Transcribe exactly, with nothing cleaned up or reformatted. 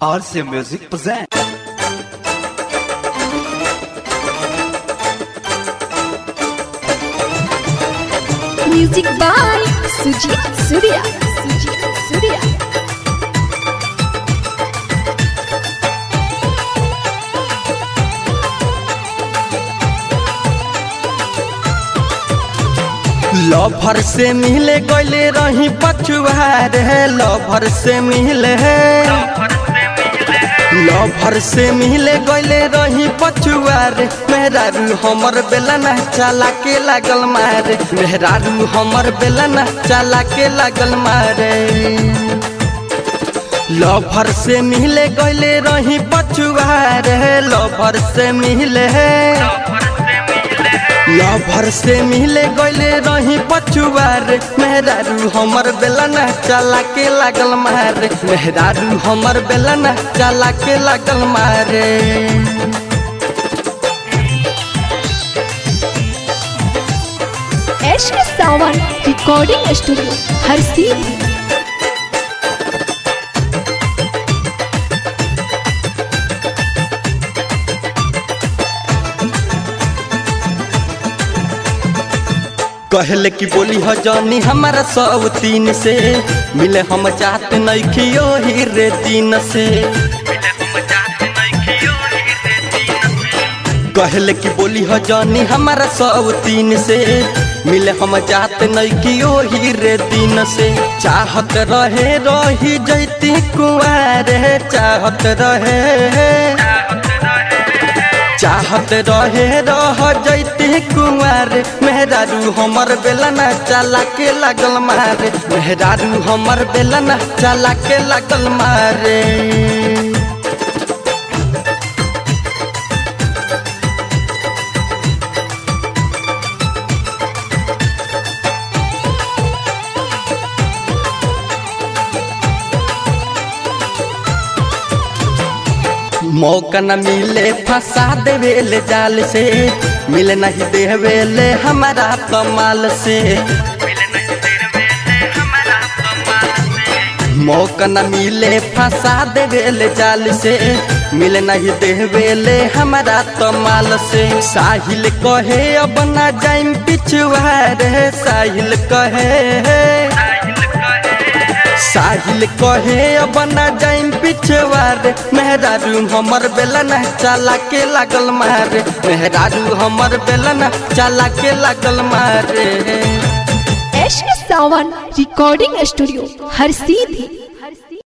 R C Music present. Music by Sujit Surya. Sujit Surya. Lover से मिले गले रही पछुआर है लवर से मिले लवर से मिले गले रही पछुआर मेहरारू हमर बेलना चला के लागल मारे मेहरारू हमर बेलना चला के लागल मारे लवर से मिले गले रही पछुआर है लवर से मिले लवर से मिले गले रही पछुआर मेहरारू हमर बेलना चला के लागल मारे मेहरारू हमर बेलना चला के लागल मारे एश के सावन रिकॉर्डिंग स्टूडियो हर सीधी। कहले की बोली हो जानी हमारा सब तीन से मिले हम चाहते नहीं खियो ही रे दिन से कहले की बोली हो जानी हमारा सब तीन से मिले हम चाहते नहीं खियो ही रे दिन से चाहत रहे रही जैती कुआर चाहत रहे चाहत रहे रह जैती कुंवर मेहरारू हमर बेलना चला के लागल मारे मेहरारू हमर बेलना चला के लागल मारे मौका न मिले फंसा देवेले जाल से मिले नहीं देवेले हमारा कमाल से मौका न मिले फंसा देवेले जाल से मिले नहीं देवेले हमारा कमाल से साहिल कहे अब न जाइम पिछुआर साहिल कहे साहिल कहे अब न जाइम पिछवार मेहरारू हमर बेलना चला के लागल मारे मेहरारू हमर बेलना चला के लागल मारे एश के सावन रिकॉर्डिंग स्टूडियो हर सीधी।